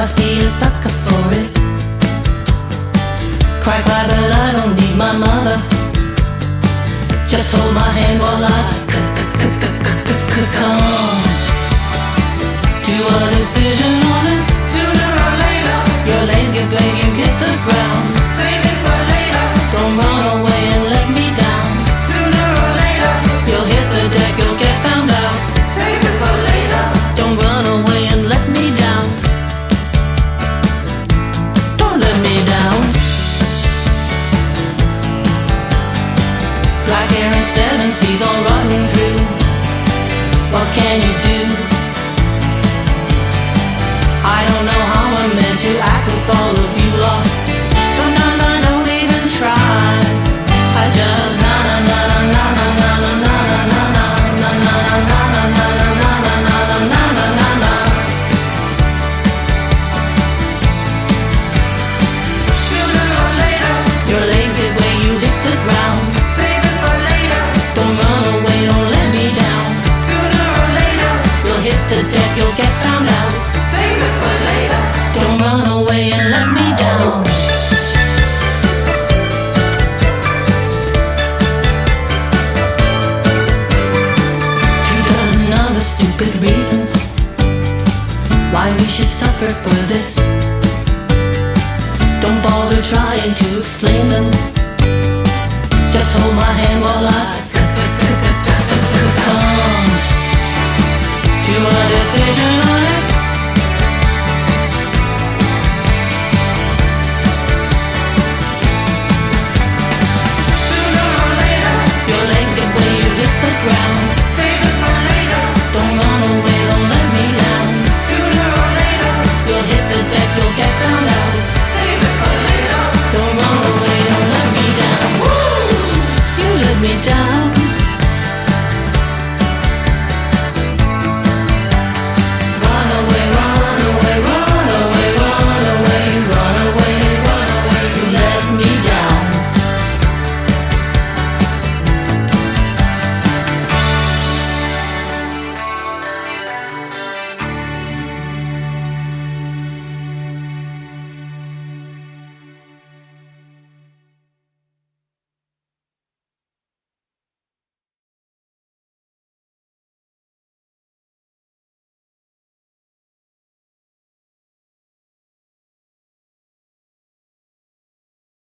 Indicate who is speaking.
Speaker 1: must be a sucker for it. Cry, cry, but I don't need my mother. Just hold my hand while I come to a decision on it. Sooner or later, your legs get big, you hit the ground. Save it for later. Don't run away and let me down. Sooner or later, you'll hit the deck, you'll get found out. Save it for later. Don't run away and let me down. Don't let me down. Black hair and 7 C's all rotten through. What can you do? I don't know how I'm meant to act with all of you lost. Sometimes I don't even try. I just na na na na na na na na na na na na na na na na na na na. Sooner or later, your legs give way, you hit the ground. Save it for later. Don't run away, don't let me down. Sooner or later, you'll hit the deck, you'll get found out. Save it for later. Don't run away and let me down. 2 dozen other stupid reasons why we should suffer for this. Don't bother trying to explain them. Just hold my hand while I come to a